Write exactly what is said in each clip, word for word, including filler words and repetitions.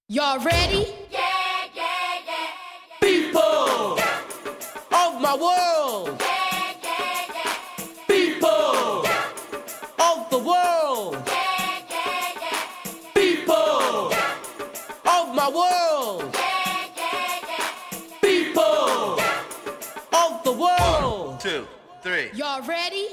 Y'all ready? Yeah, yeah, yeah. People of my world, Yeah, yeah, yeah. people of the world, Yeah, yeah, yeah. people of my world, Yeah, yeah, yeah. people of the world. One, two, three. Y'all ready?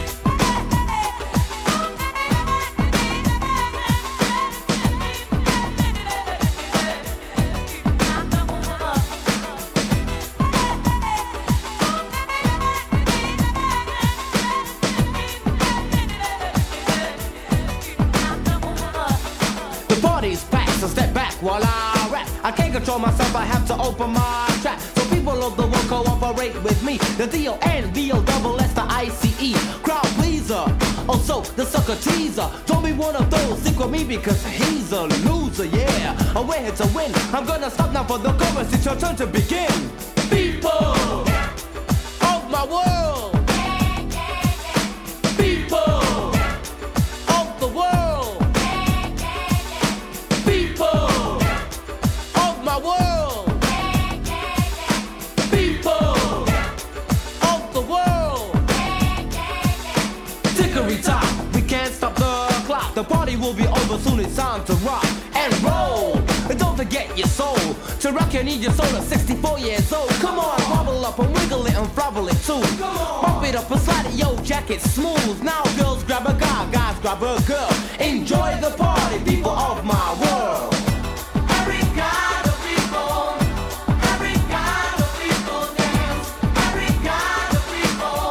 The party's packed, so step back while I rap. I can't control myself, I have to open my trap. So people of the world cooperate with me. The D O N V O double S, the I C E. Crowd pleaser, also the sucker teaser. Don't be one of those, stick with me because he's a loser, yeah. I'm here to win, I'm gonna stop now for the chorus, it's your turn to begin. People of my world, Yeah, yeah, yeah. people of the world, Yeah, yeah, yeah. people of my world, Yeah, yeah, yeah. people of the world. Yeah, yeah, yeah. Tickery time, we can't stop the clock. The party will be over soon, it's time to rock and roll. And don't forget your soul. To rock you need your soul at sixty-four years old. Come on, wobble up and wiggle it and frobble it too. Bump it up and slide it, yo, jacket smooth. Now girls grab a guy, guys grab a girl. Enjoy the party, people of my world. Every kind of people, every kind of people dance. Every kind of people,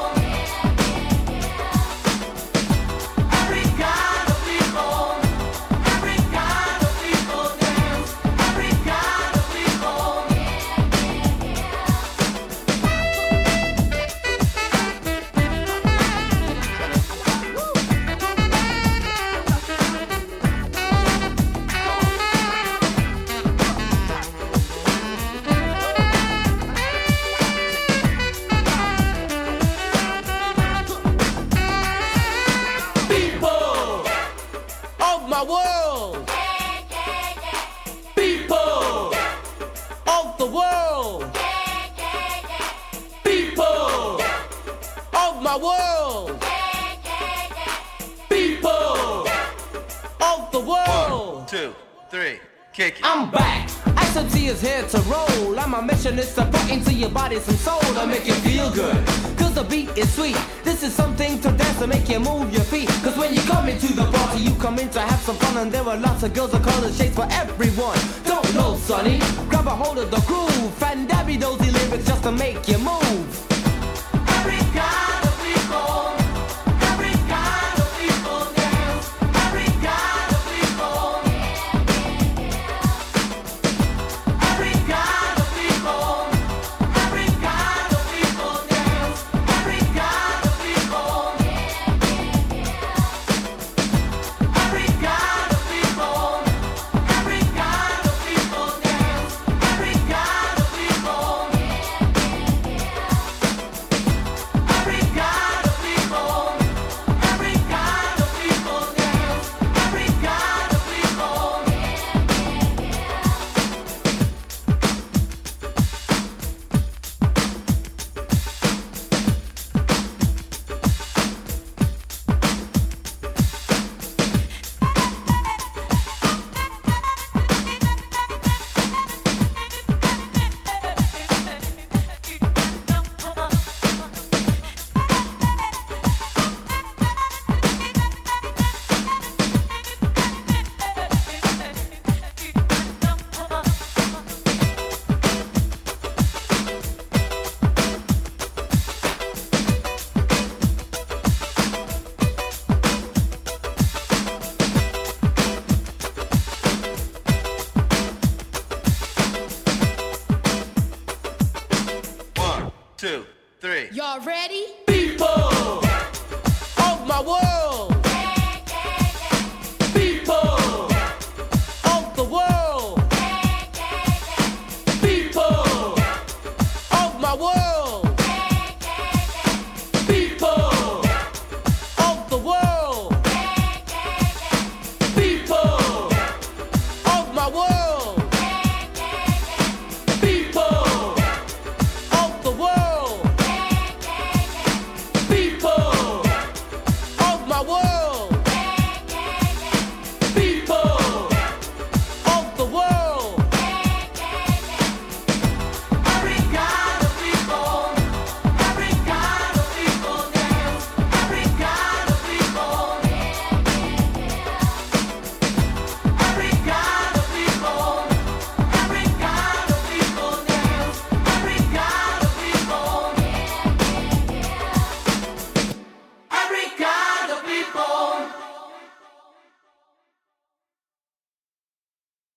every kind of people, every kind of people dance. Every kind of people. People of my world, Yeah, yeah, yeah. people of the world, Yeah, yeah, yeah. people of my world, Yeah, yeah, yeah. people of the world. One, two, three. Kick it. I'm back. S M T is here to roll. And my mission is to put into your body some soul to make you feel good. Cause the beat is sweet. This is something to dance to make you move your feet. Cause when you come into the party, you come in to have some fun. And there are lots of girls of color shades for everyone. Don't know, sonny. Grab a hold of the groove. And dabby dozy lyrics just to make you move. Every kind of people. Every kind of people dance. Every kind of people. Every kind of people, every kind of people dance. Every kind of people, every kind of people, every kind of people dance. Every kind of people, every kind of people, every kind of people dance. Every kind of people. One, two, three. Y'all ready?